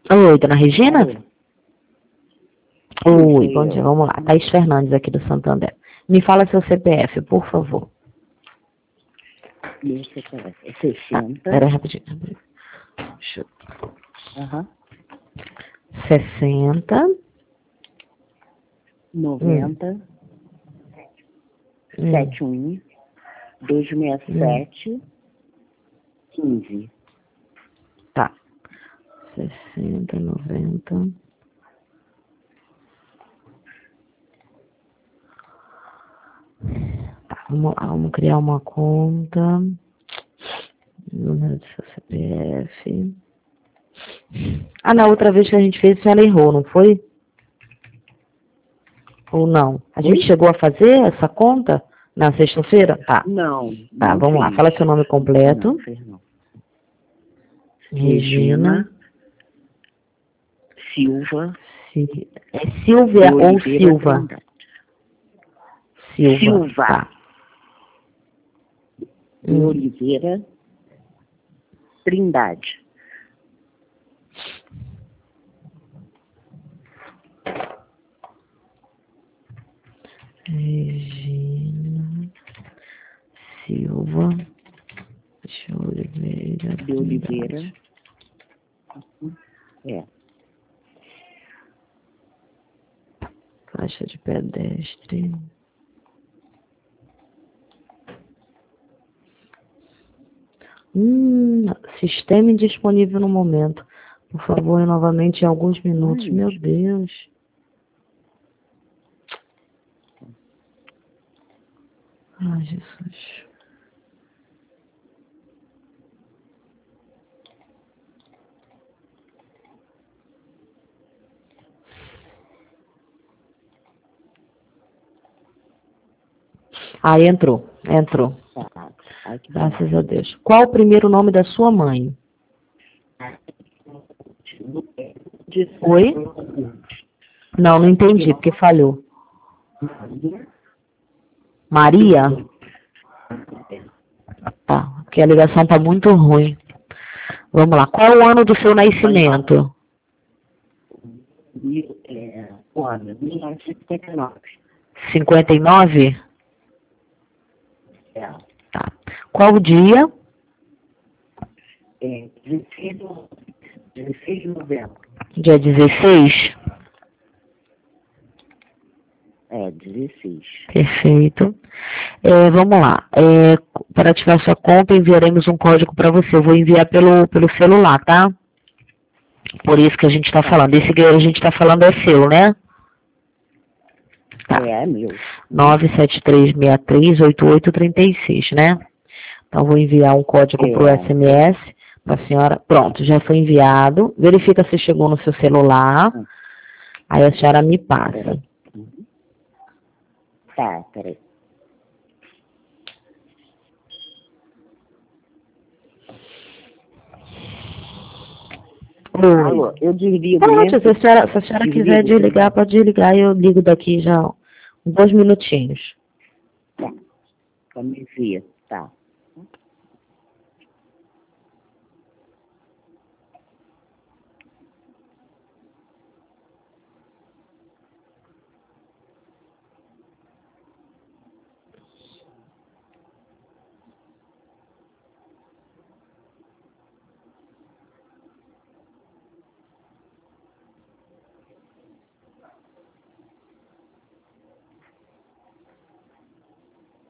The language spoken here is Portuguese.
Oi, dona Regina? Alô? Oi, Sou bom dia, eu. vamos lá. Thaís Fernandes aqui do Santander. Me fala seu CPF, por favor. Meu CPF é Tá, 60. pera aí, rapidinho. Deixa eu... Aham. 60. 90. 71. 267. 15. Tá. 60, 90. Tá, vamos lá, vamos criar uma conta. Número do seu CPF. Ah, na outra vez que a gente fez, a senhora errou, não foi? Ou não? A gente chegou a fazer essa conta na sexta-feira? Tá. Não. Tá, Não vamos lá. fiz. Fala seu nome completo. Não, fez não. Regina. Silva. É Silvia ou Oliveira Silva? Trindade. Silva. Tá. De Oliveira Trindade. Regina Silva de Oliveira. De Oliveira. É. Faixa de pedestre. Sistema indisponível no momento. Por favor, novamente em alguns minutos. Ai. Meu Deus. Ai, Jesus. Ah, entrou. Entrou. Tá. Ai, que bom. Graças a Deus. Qual o primeiro nome da sua mãe? Oi? Não, não entendi, porque falhou. Maria? Tá, porque a ligação tá muito ruim. Vamos lá. Qual é o ano do seu nascimento? O ano, 1959. 59? É. Tá. Qual o dia? 16 de novembro. Dia 16? É, 16. Perfeito. Vamos lá. Para ativar sua conta, enviaremos um código para você. Eu vou enviar pelo celular, tá? Por isso que a gente está falando. Esse que a gente está falando é seu, né? Tá. É meu. 973638836, né? Então, vou enviar um código para o SMS para a senhora. Pronto, já foi enviado. Verifica se chegou no seu celular. Aí a senhora me passa. Tá, peraí. Alô, eu desligo Pronto, mesmo. se a senhora quiser desligar, pode desligar e eu ligo daqui já uns 2 minutinhos. Tá, me via, tá.